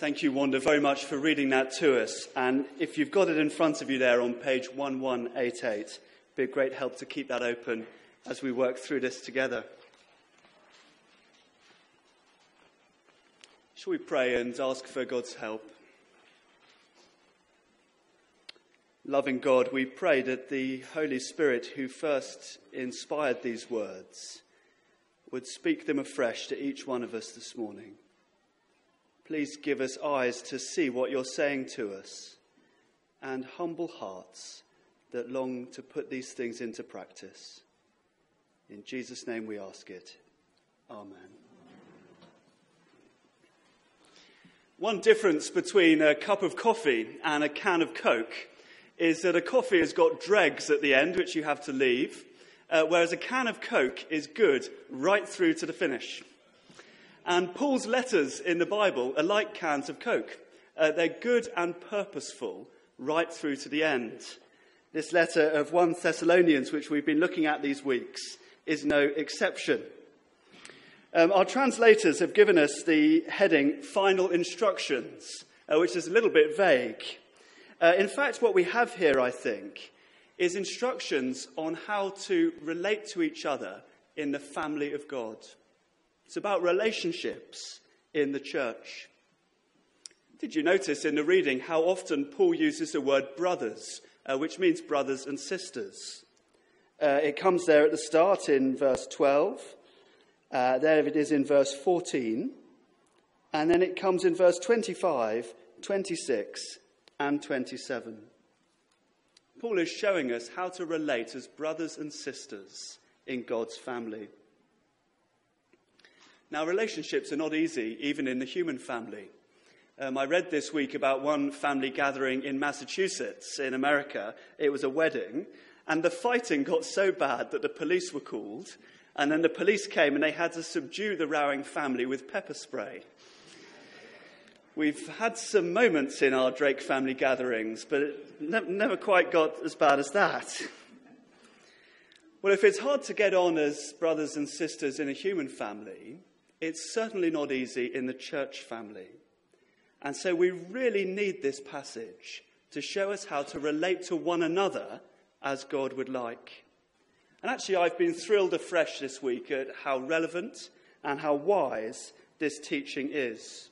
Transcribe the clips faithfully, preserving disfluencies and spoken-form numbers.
Thank you, Wanda, very much for reading that to us. And if you've got it in front of you there on page one one eight eight, it'd be a great help to keep that open as we work through this together. Shall we pray and ask for God's help? Loving God, we pray that the Holy Spirit who first inspired these words would speak them afresh to each one of us this morning. Please give us eyes to see what you're saying to us and humble hearts that long to put these things into practice. In Jesus' name we ask it. Amen. One difference between a cup of coffee and a can of Coke is that a coffee has got dregs at the end, which you have to leave, uh, whereas a can of Coke is good right through to the finish. And Paul's letters in the Bible are like cans of Coke. Uh, they're good and purposeful right through to the end. This letter of First Thessalonians, which we've been looking at these weeks, is no exception. Um, our translators have given us the heading Final Instructions, uh, which is a little bit vague. Uh, in fact, what we have here, I think, is instructions on how to relate to each other in the family of God. It's about relationships in the church. Did you notice in the reading how often Paul uses the word brothers, uh, which means brothers and sisters? Uh, it comes there at the start in verse twelve. Uh, there it is in verse fourteen. And then it comes in verse twenty-five, twenty-six, and twenty-seven. Paul is showing us how to relate as brothers and sisters in God's family. Now, relationships are not easy, even in the human family. Um, I read this week about one family gathering in Massachusetts, in America. It was a wedding, and the fighting got so bad that the police were called, and then the police came and they had to subdue the rowing family with pepper spray. We've had some moments in our Drake family gatherings, but it ne- never quite got as bad as that. Well, if it's hard to get on as brothers and sisters in a human family, it's certainly not easy in the church family. And so we really need this passage to show us how to relate to one another as God would like. And actually, I've been thrilled afresh this week at how relevant and how wise this teaching is.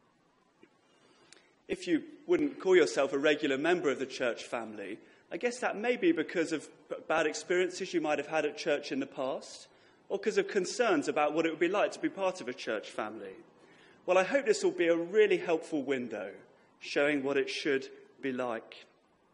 If you wouldn't call yourself a regular member of the church family, I guess that may be because of bad experiences you might have had at church in the past, or because of concerns about what it would be like to be part of a church family. Well, I hope this will be a really helpful window showing what it should be like.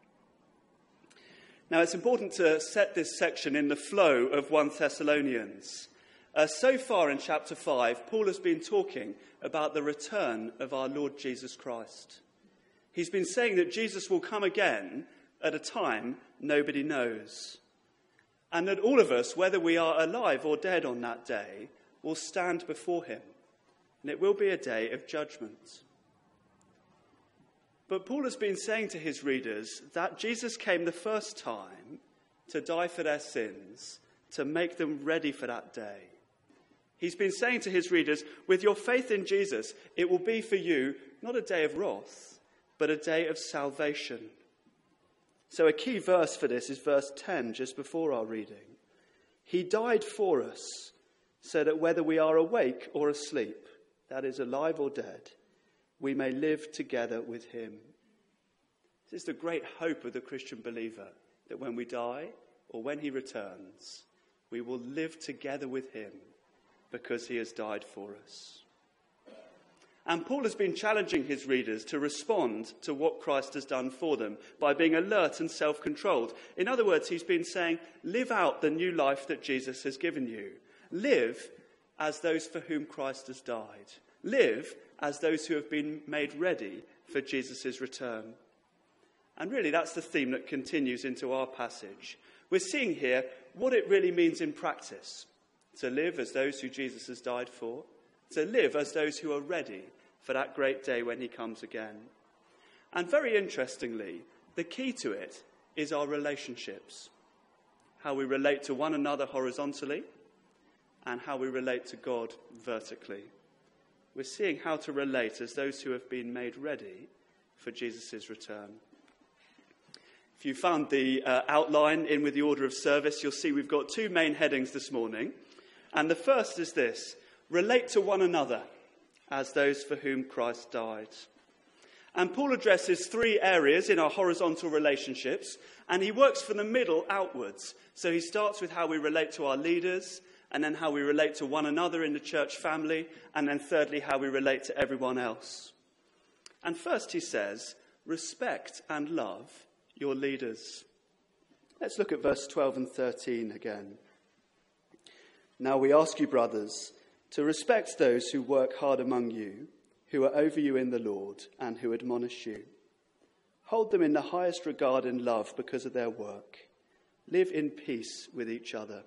Now, it's important to set this section in the flow of First Thessalonians. Uh, so far in chapter five, Paul has been talking about the return of our Lord Jesus Christ. He's been saying that Jesus will come again at a time nobody knows. And that all of us, whether we are alive or dead on that day, will stand before him. And it will be a day of judgment. But Paul has been saying to his readers that Jesus came the first time to die for their sins, to make them ready for that day. He's been saying to his readers, with your faith in Jesus, it will be for you not a day of wrath, but a day of salvation. So a key verse for this is verse ten, just before our reading. He died for us, so that whether we are awake or asleep, that is, alive or dead, we may live together with him. This is the great hope of the Christian believer, that when we die or when he returns, we will live together with him because he has died for us. And Paul has been challenging his readers to respond to what Christ has done for them by being alert and self-controlled. In other words, he's been saying, live out the new life that Jesus has given you. Live as those for whom Christ has died. Live as those who have been made ready for Jesus' return. And really, that's the theme that continues into our passage. We're seeing here what it really means in practice. To live as those who Jesus has died for. To live as those who are ready for that great day when he comes again. And very interestingly, the key to it is our relationships. How we relate to one another horizontally and how we relate to God vertically. We're seeing how to relate as those who have been made ready for Jesus' return. If you found the uh, outline in with the order of service, you'll see we've got two main headings this morning. And the first is this: relate to one another as those for whom Christ died. And Paul addresses three areas in our horizontal relationships, and he works from the middle outwards. So he starts with how we relate to our leaders, and then how we relate to one another in the church family, and then thirdly, how we relate to everyone else. And first he says, respect and love your leaders. Let's look at verse twelve and thirteen again. Now we ask you, brothers, to respect those who work hard among you, who are over you in the Lord, and who admonish you. Hold them in the highest regard and love because of their work. Live in peace with each other.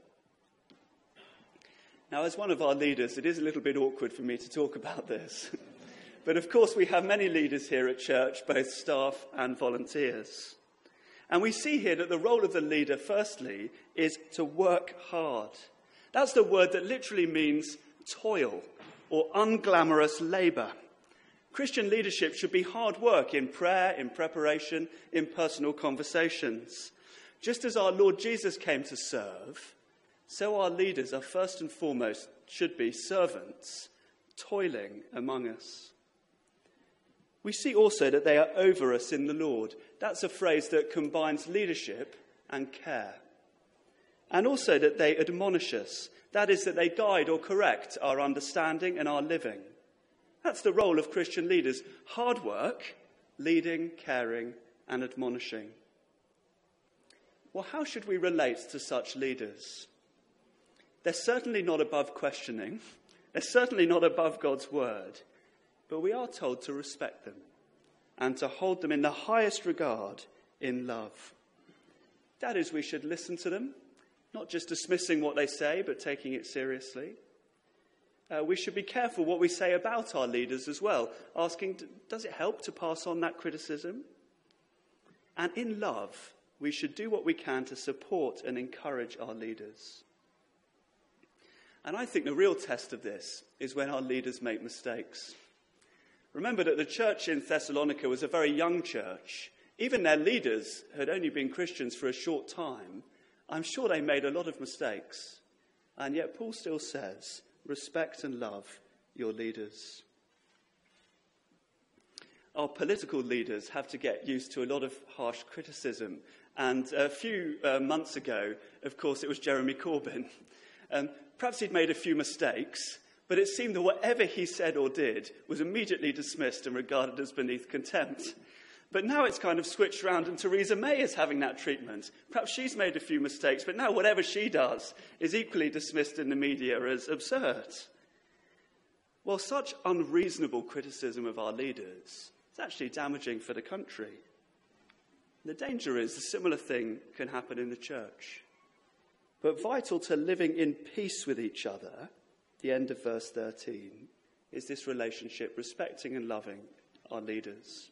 Now, as one of our leaders, it is a little bit awkward for me to talk about this. But of course, we have many leaders here at church, both staff and volunteers. And we see here that the role of the leader, firstly, is to work hard. That's the word that literally means toil or unglamorous labour. Christian leadership should be hard work in prayer, in preparation, in personal conversations. Just as our Lord Jesus came to serve, so our leaders are first and foremost should be servants, toiling among us. We see also that they are over us in the Lord. That's a phrase that combines leadership and care. And also that they admonish us. That is, that they guide or correct our understanding and our living. That's the role of Christian leaders. Hard work, leading, caring, and admonishing. Well, how should we relate to such leaders? They're certainly not above questioning. They're certainly not above God's word. But we are told to respect them and to hold them in the highest regard in love. That is, we should listen to them, not just dismissing what they say, but taking it seriously. Uh, we should be careful what we say about our leaders as well, asking, does it help to pass on that criticism? And in love, we should do what we can to support and encourage our leaders. And I think the real test of this is when our leaders make mistakes. Remember that the church in Thessalonica was a very young church. Even their leaders had only been Christians for a short time. I'm sure they made a lot of mistakes. And yet Paul still says, respect and love your leaders. Our political leaders have to get used to a lot of harsh criticism. And a few uh, months ago, of course, it was Jeremy Corbyn. Um, perhaps he'd made a few mistakes, but it seemed that whatever he said or did was immediately dismissed and regarded as beneath contempt. But now it's kind of switched around and Theresa May is having that treatment. Perhaps she's made a few mistakes, but now whatever she does is equally dismissed in the media as absurd. Well, such unreasonable criticism of our leaders is actually damaging for the country. The danger is a similar thing can happen in the church. But vital to living in peace with each other, the end of verse thirteen, is this relationship, respecting and loving our leaders.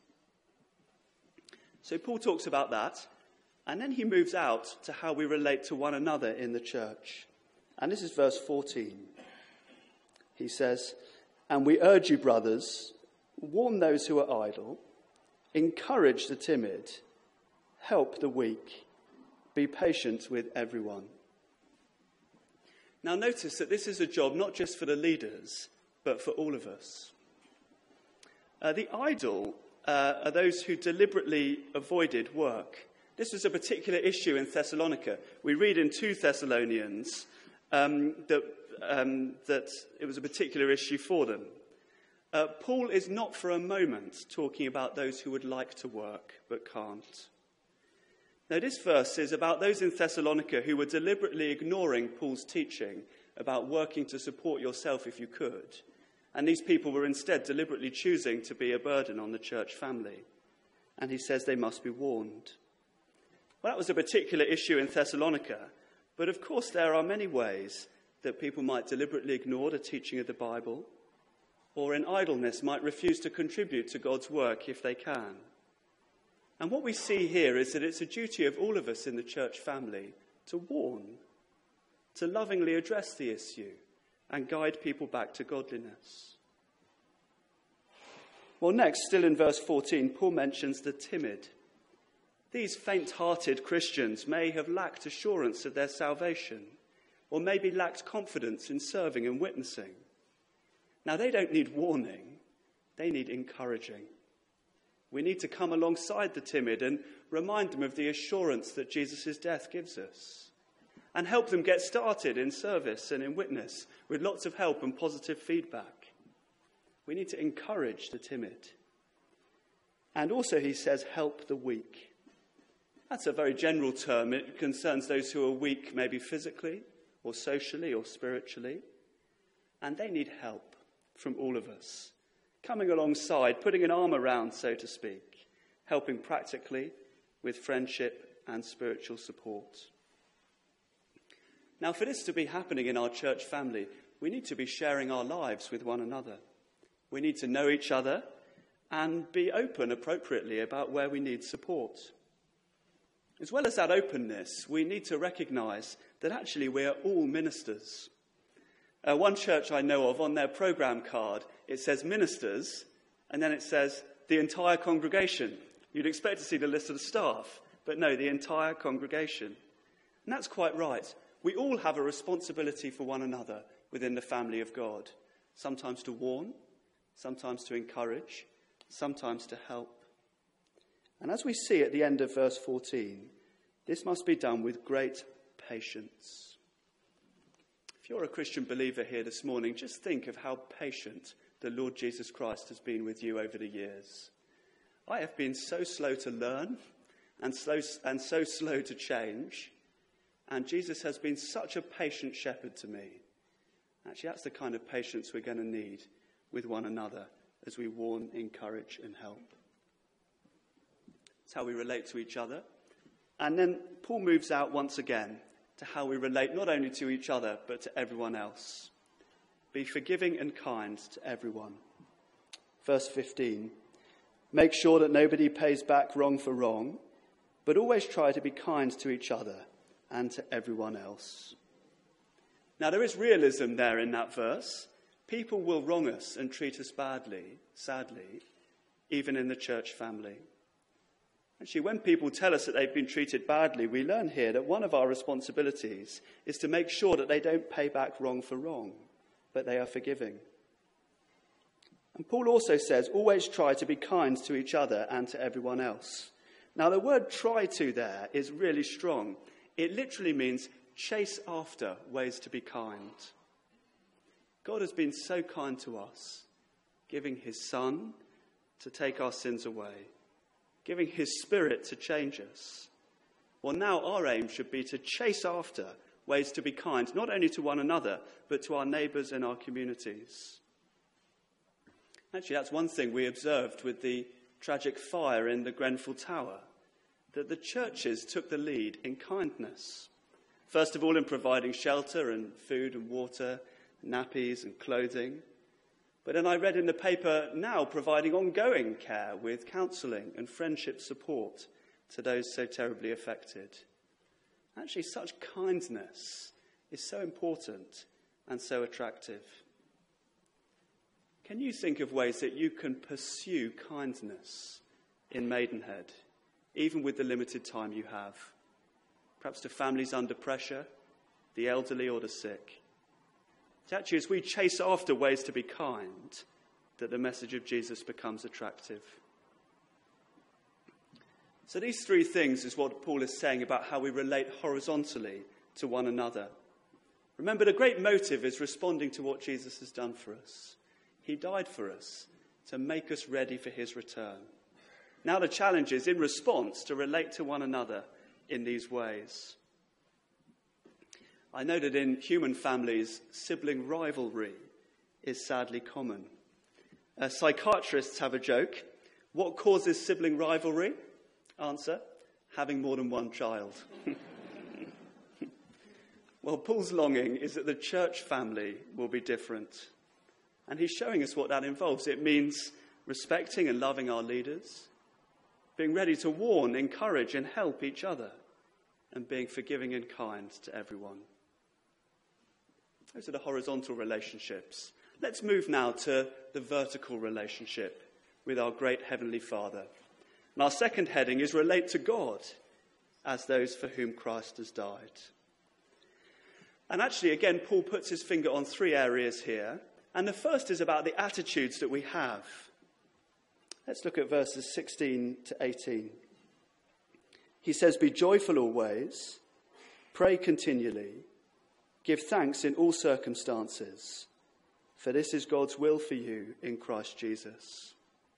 So Paul talks about that, and then he moves out to how we relate to one another in the church. And this is verse fourteen. He says, and we urge you, brothers, warn those who are idle, encourage the timid, help the weak, be patient with everyone. Now notice that this is a job not just for the leaders, but for all of us. Uh, the idle uh, are those who deliberately avoided work. This was a particular issue in Thessalonica. We read in two Thessalonians um, that, um, that it was a particular issue for them. Uh, Paul is not for a moment talking about those who would like to work but can't. Now, this verse is about those in Thessalonica who were deliberately ignoring Paul's teaching about working to support yourself if you could. And these people were instead deliberately choosing to be a burden on the church family. And he says they must be warned. Well, that was a particular issue in Thessalonica. But of course, there are many ways that people might deliberately ignore the teaching of the Bible, or in idleness might refuse to contribute to God's work if they can. And what we see here is that it's a duty of all of us in the church family to warn, to lovingly address the issue and guide people back to godliness. Well, next, still in verse fourteen, Paul mentions the timid. These faint-hearted Christians may have lacked assurance of their salvation, or maybe lacked confidence in serving and witnessing. Now, they don't need warning, they need encouraging. We need to come alongside the timid and remind them of the assurance that Jesus' death gives us, and help them get started in service and in witness with lots of help and positive feedback. We need to encourage the timid. And also, he says, help the weak. That's a very general term. It concerns those who are weak, maybe physically or socially or spiritually. And they need help from all of us, coming alongside, putting an arm around, so to speak, helping practically with friendship and spiritual support. Now, for this to be happening in our church family, we need to be sharing our lives with one another. We need to know each other and be open appropriately about where we need support. As well as that openness, we need to recognise that actually we are all ministers. Uh, one church I know of, on their programme card, it says ministers, and then it says the entire congregation. You'd expect to see the list of the staff, but no, the entire congregation. And that's quite right. We all have a responsibility for one another within the family of God, sometimes to warn, sometimes to encourage, sometimes to help. And as we see at the end of verse fourteen, this must be done with great patience. If you're a Christian believer here this morning, just think of how patient the Lord Jesus Christ has been with you over the years. I have been so slow to learn and slow and so slow to change, and Jesus has been such a patient shepherd to me. Actually, that's the kind of patience we're going to need with one another as we warn, encourage, and help. It's how we relate to each other. And then Paul moves out once again to how we relate not only to each other, but to everyone else. Be forgiving and kind to everyone. Verse fifteen, make sure that nobody pays back wrong for wrong, but always try to be kind to each other and to everyone else. Now, there is realism there in that verse. People will wrong us and treat us badly, sadly, even in the church family. Actually, when people tell us that they've been treated badly, we learn here that one of our responsibilities is to make sure that they don't pay back wrong for wrong, but they are forgiving. And Paul also says, always try to be kind to each other and to everyone else. Now, the word try to there is really strong. It literally means chase after ways to be kind. God has been so kind to us, giving his Son to take our sins away, giving his Spirit to change us. Well, now our aim should be to chase after ways to be kind, not only to one another, but to our neighbours and our communities. Actually, that's one thing we observed with the tragic fire in the Grenfell Tower, that the churches took the lead in kindness. First of all, in providing shelter and food and water, nappies and clothing. But then I read in the paper now providing ongoing care with counselling and friendship support to those so terribly affected. Actually, such kindness is so important and so attractive. Can you think of ways that you can pursue kindness in Maidenhead, even with the limited time you have? Perhaps to families under pressure, the elderly or the sick. It's actually as we chase after ways to be kind that the message of Jesus becomes attractive. So these three things is what Paul is saying about how we relate horizontally to one another. Remember, the great motive is responding to what Jesus has done for us. He died for us to make us ready for his return. Now the challenge is, in response, to relate to one another in these ways. I know that in human families, sibling rivalry is sadly common. Uh, psychiatrists have a joke. What causes sibling rivalry? Answer, having more than one child. Well, Paul's longing is that the church family will be different. And he's showing us what that involves. It means respecting and loving our leaders, being ready to warn, encourage and help each other, and being forgiving and kind to everyone. Those are the horizontal relationships. Let's move now to the vertical relationship with our great Heavenly Father. And our second heading is relate to God as those for whom Christ has died. And actually, again, Paul puts his finger on three areas here. And the first is about the attitudes that we have. Let's look at verses sixteen to eighteen. He says, "Be joyful always, pray continually, give thanks in all circumstances, for this is God's will for you in Christ Jesus."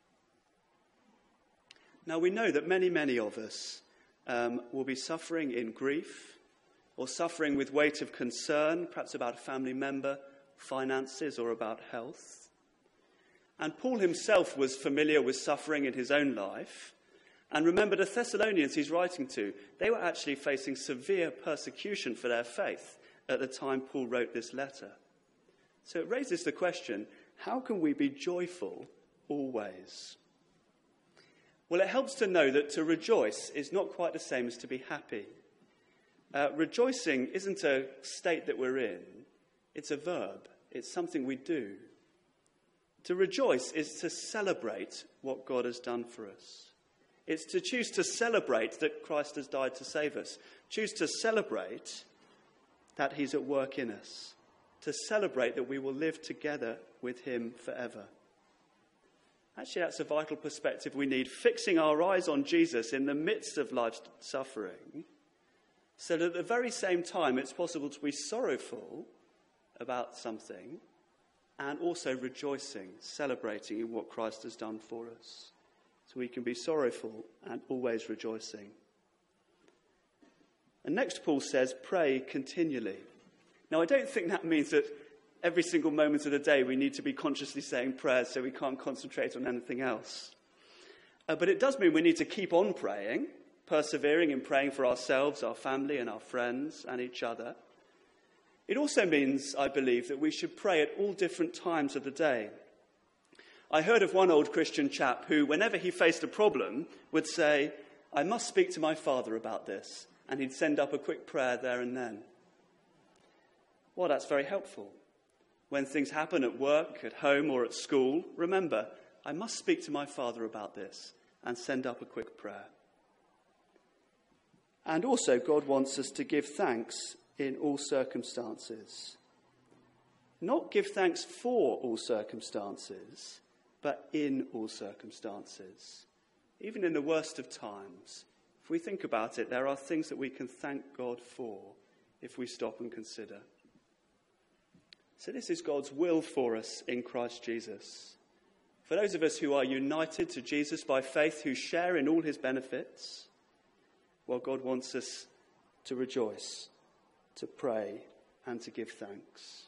Now we know that many, many of us um, will be suffering in grief or suffering with weight of concern, perhaps about a family member, finances, or about health. And Paul himself was familiar with suffering in his own life. And remember, the Thessalonians he's writing to, they were actually facing severe persecution for their faith at the time Paul wrote this letter. So it raises the question, how can we be joyful always? Well, it helps to know that to rejoice is not quite the same as to be happy. Uh, rejoicing isn't a state that we're in. It's a verb. It's something we do. To rejoice is to celebrate what God has done for us. It's to choose to celebrate that Christ has died to save us. Choose to celebrate that he's at work in us. To celebrate that we will live together with him forever. Actually, that's a vital perspective we need. Fixing our eyes on Jesus in the midst of life's suffering, so that at the very same time it's possible to be sorrowful about something and also rejoicing, celebrating in what Christ has done for us. So we can be sorrowful and always rejoicing. And next Paul says, pray continually. Now, I don't think that means that every single moment of the day we need to be consciously saying prayers so we can't concentrate on anything else. Uh, but it does mean we need to keep on praying, persevering in praying for ourselves, our family and our friends and each other. It also means, I believe, that we should pray at all different times of the day. I heard of one old Christian chap who, whenever he faced a problem, would say, I must speak to my Father about this. And he'd send up a quick prayer there and then. Well, that's very helpful. When things happen at work, at home, or at school, remember, I must speak to my Father about this and send up a quick prayer. And also, God wants us to give thanks in all circumstances. Not give thanks for all circumstances, but in all circumstances. Even in the worst of times, if we think about it, there are things that we can thank God for if we stop and consider. So this is God's will for us in Christ Jesus. For those of us who are united to Jesus by faith, who share in all his benefits, well, God wants us to rejoice, to pray, and to give thanks.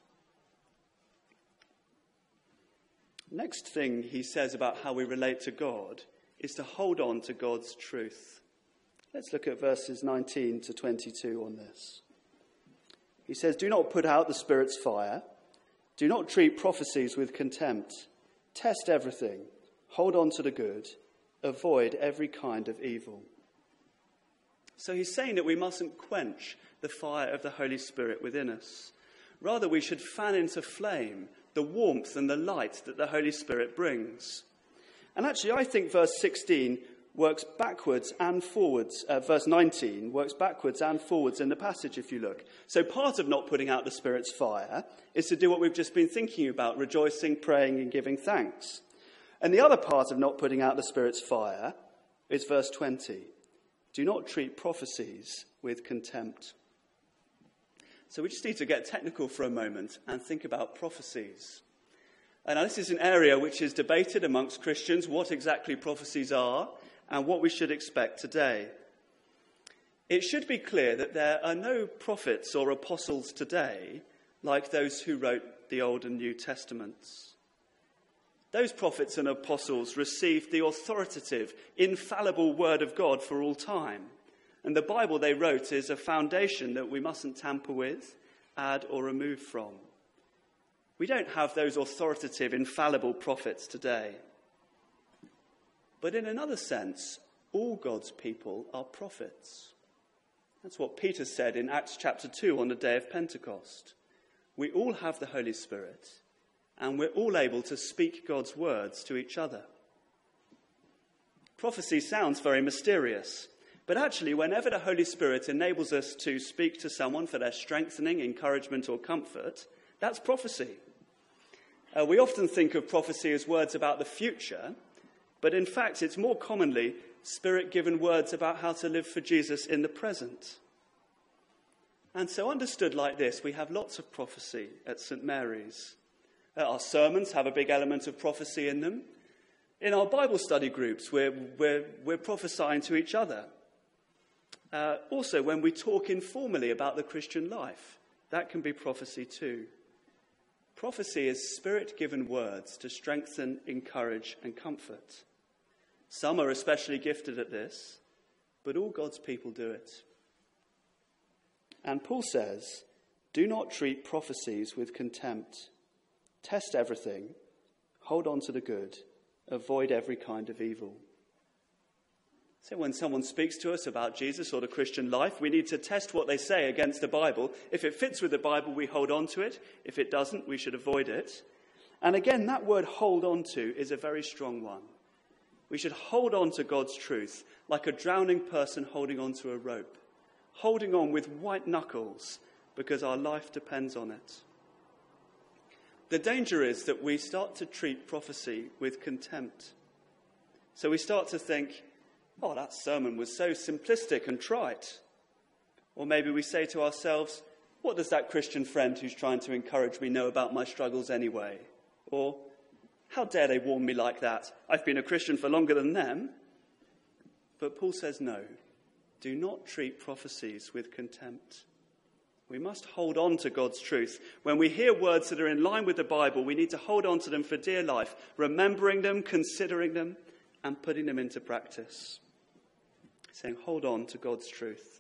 Next thing he says about how we relate to God is to hold on to God's truth. Let's look at verses nineteen to twenty-two on this. He says, do not put out the Spirit's fire. Do not treat prophecies with contempt. Test everything. Hold on to the good. Avoid every kind of evil. So he's saying that we mustn't quench the fire of the Holy Spirit within us. Rather, we should fan into flame the warmth and the light that the Holy Spirit brings. And actually, I think verse sixteen works backwards and forwards. Uh, verse nineteen works backwards and forwards in the passage, if you look. So part of not putting out the Spirit's fire is to do what we've just been thinking about, rejoicing, praying, and giving thanks. And the other part of not putting out the Spirit's fire is verse twenty. Do not treat prophecies with contempt. So we just need to get technical for a moment and think about prophecies. And now this is an area which is debated amongst Christians, what exactly prophecies are and what we should expect today. It should be clear that there are no prophets or apostles today like those who wrote the Old and New Testaments. Those prophets and apostles received the authoritative, infallible word of God for all time. And the Bible they wrote is a foundation that we mustn't tamper with, add or remove from. We don't have those authoritative, infallible prophets today. But in another sense, all God's people are prophets. That's what Peter said in Acts chapter two on the day of Pentecost. We all have the Holy Spirit, and we're all able to speak God's words to each other. Prophecy sounds very mysterious, but actually whenever the Holy Spirit enables us to speak to someone for their strengthening, encouragement or comfort, that's prophecy. Uh, we often think of prophecy as words about the future, but in fact it's more commonly Spirit-given words about how to live for Jesus in the present. And so understood like this, we have lots of prophecy at St Mary's. Uh, our sermons have a big element of prophecy in them. In our Bible study groups, we're, we're, we're prophesying to each other. Uh, also, when we talk informally about the Christian life, that can be prophecy too. Prophecy is Spirit-given words to strengthen, encourage, and comfort. Some are especially gifted at this, but all God's people do it. And Paul says, do not treat prophecies with contempt. Test everything, hold on to the good, avoid every kind of evil. So when someone speaks to us about Jesus or the Christian life, we need to test what they say against the Bible. If it fits with the Bible, we hold on to it. If it doesn't, we should avoid it. And again, that word hold on to is a very strong one. We should hold on to God's truth like a drowning person holding on to a rope, holding on with white knuckles because our life depends on it. The danger is that we start to treat prophecy with contempt. So we start to think, oh, that sermon was so simplistic and trite. Or maybe we say to ourselves, what does that Christian friend who's trying to encourage me know about my struggles anyway? Or, how dare they warn me like that? I've been a Christian for longer than them. But Paul says no. Do not treat prophecies with contempt. We must hold on to God's truth. When we hear words that are in line with the Bible, we need to hold on to them for dear life, remembering them, considering them, and putting them into practice. Saying, hold on to God's truth.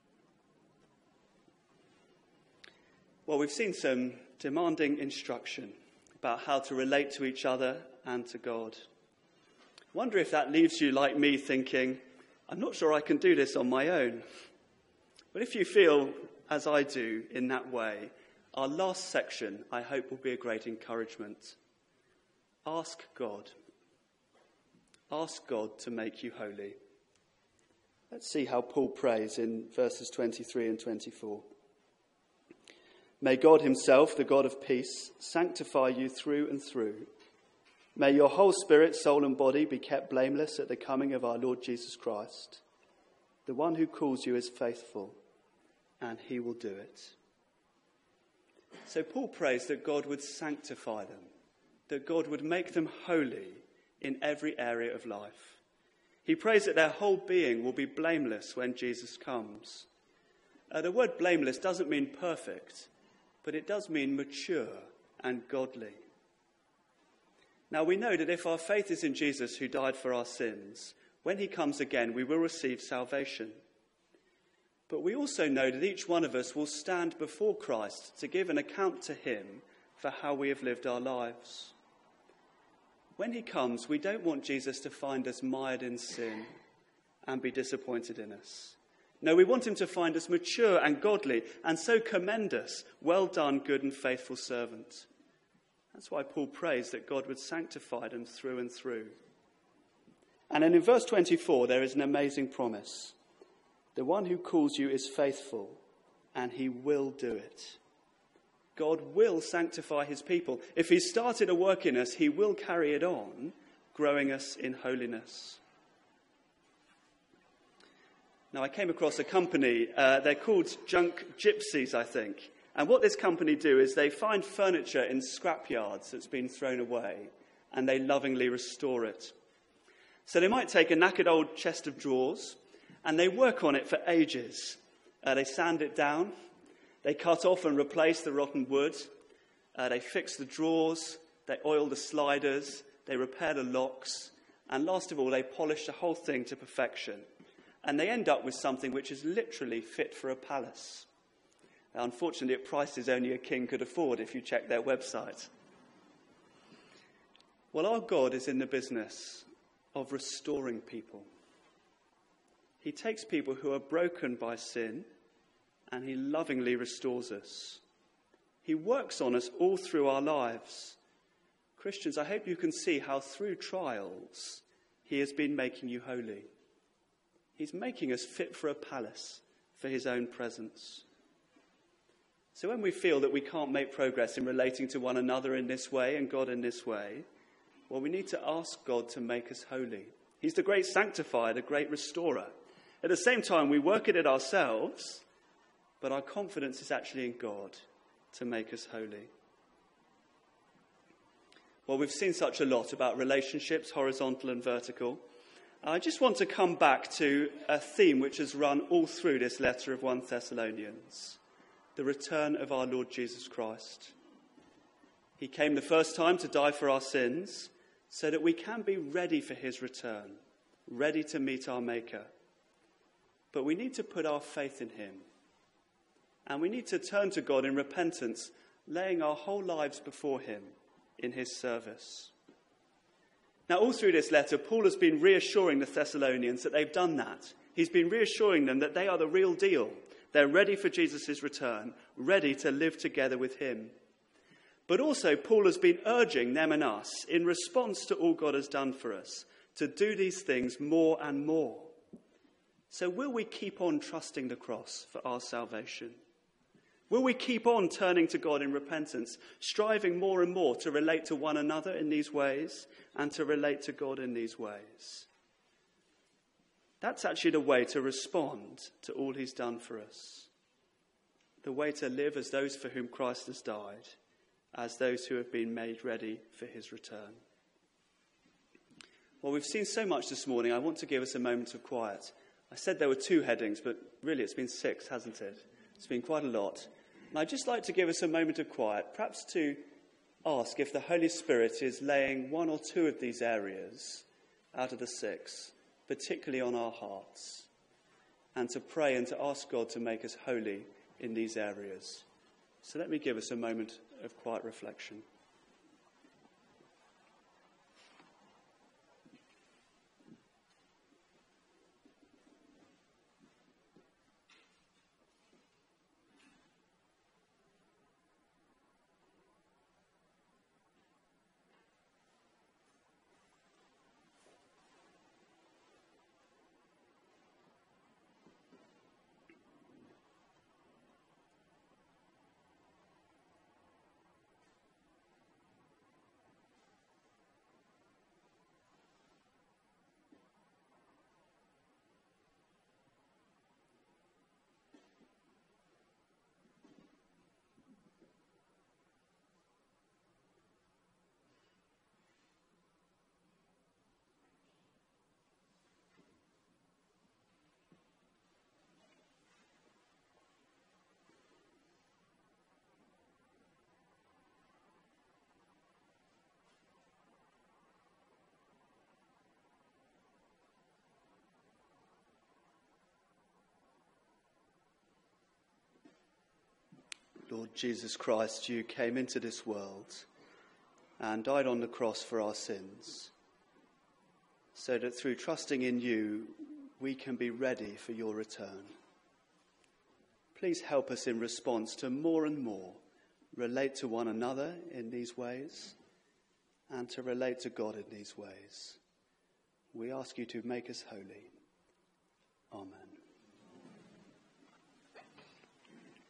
Well, we've seen some demanding instruction about how to relate to each other and to God. I wonder if that leaves you like me thinking, I'm not sure I can do this on my own. But if you feel, as I do, in that way, our last section, I hope, will be a great encouragement. Ask God. Ask God to make you holy. Let's see how Paul prays in verses twenty-three and twenty-four. May God himself, the God of peace, sanctify you through and through. May your whole spirit, soul and body be kept blameless at the coming of our Lord Jesus Christ. The one who calls you is faithful, and he will do it. So Paul prays that God would sanctify them, that God would make them holy in every area of life. He prays that their whole being will be blameless when Jesus comes. Uh, the word blameless doesn't mean perfect, but it does mean mature and godly. Now we know that if our faith is in Jesus who died for our sins, when he comes again we will receive salvation. But we also know that each one of us will stand before Christ to give an account to him for how we have lived our lives. When he comes, we don't want Jesus to find us mired in sin and be disappointed in us. No, we want him to find us mature and godly and so commend us, well done, good and faithful servant. That's why Paul prays that God would sanctify them through and through. And then in verse twenty-four, there is an amazing promise. The one who calls you is faithful, and he will do it. God will sanctify his people. If he started a work in us, he will carry it on, growing us in holiness. Now, I came across a company, uh, they're called Junk Gypsies, I think. And what this company do is they find furniture in scrapyards that's been thrown away, and they lovingly restore it. So they might take a knackered old chest of drawers, and they work on it for ages. Uh, they sand it down. They cut off and replace the rotten wood. Uh, they fix the drawers. They oil the sliders. They repair the locks. And last of all, they polish the whole thing to perfection. And they end up with something which is literally fit for a palace. Now, unfortunately, at prices only a king could afford if you check their website. Well, our God is in the business of restoring people. He takes people who are broken by sin, and he lovingly restores us. He works on us all through our lives. Christians, I hope you can see how through trials, he has been making you holy. He's making us fit for a palace, for his own presence. So when we feel that we can't make progress in relating to one another in this way and God in this way, well, we need to ask God to make us holy. He's the great sanctifier, the great restorer. At the same time, we work at it ourselves, but our confidence is actually in God to make us holy. Well, we've seen such a lot about relationships, horizontal and vertical. I just want to come back to a theme which has run all through this letter of First Thessalonians, the return of our Lord Jesus Christ. He came the first time to die for our sins so that we can be ready for his return, ready to meet our Maker. But we need to put our faith in him. And we need to turn to God in repentance, laying our whole lives before him in his service. Now, all through this letter, Paul has been reassuring the Thessalonians that they've done that. He's been reassuring them that they are the real deal. They're ready for Jesus' return, ready to live together with him. But also, Paul has been urging them and us, in response to all God has done for us, to do these things more and more. So will we keep on trusting the cross for our salvation? Will we keep on turning to God in repentance, striving more and more to relate to one another in these ways and to relate to God in these ways? That's actually the way to respond to all he's done for us. The way to live as those for whom Christ has died, as those who have been made ready for his return. Well, we've seen so much this morning. I want to give us a moment of quiet. I said there were two headings, but really it's been six, hasn't it? It's been quite a lot. And I'd just like to give us a moment of quiet, perhaps to ask if the Holy Spirit is laying one or two of these areas out of the six, particularly on our hearts, and to pray and to ask God to make us holy in these areas. So let me give us a moment of quiet reflection. Lord Jesus Christ, you came into this world and died on the cross for our sins, so that through trusting in you, we can be ready for your return. Please help us in response to more and more relate to one another in these ways and to relate to God in these ways. We ask you to make us holy. Amen.